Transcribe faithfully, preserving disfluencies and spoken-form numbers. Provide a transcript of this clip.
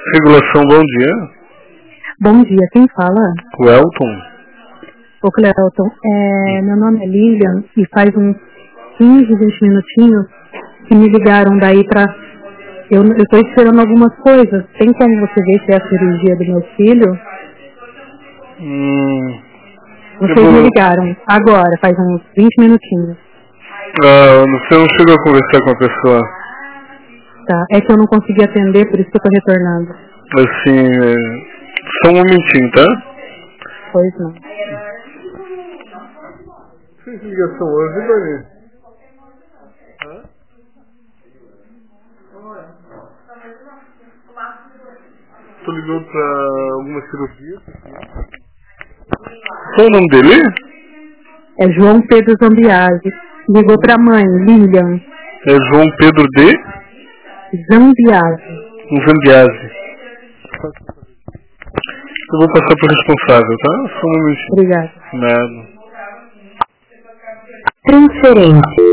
Regulação, bom dia. Bom dia, quem fala? O Elton. Ô Cleuton, é, meu nome é Lilian e faz uns quinze, vinte minutinhos que me ligaram daí pra... Eu estou esperando algumas coisas. Tem como você ver se é a cirurgia do meu filho? Hum, Vocês vou... me ligaram agora, faz uns vinte minutinhos. Ah, você não chegou a conversar com a pessoa? Tá, é que eu não consegui atender, por isso que eu tô retornando. Assim, é... só um momentinho, tá? Pois não. Fez ligação hoje, Dani? Hã? Tô ligando pra alguma cirurgia? Qual o nome dele? É João Pedro Zambiase. Ligou pra mãe, Lilian. É João Pedro de? Zambiase. Um Zambiase. Eu vou passar pro responsável, tá? Só um momentinho. Obrigada. Nada. Transferência.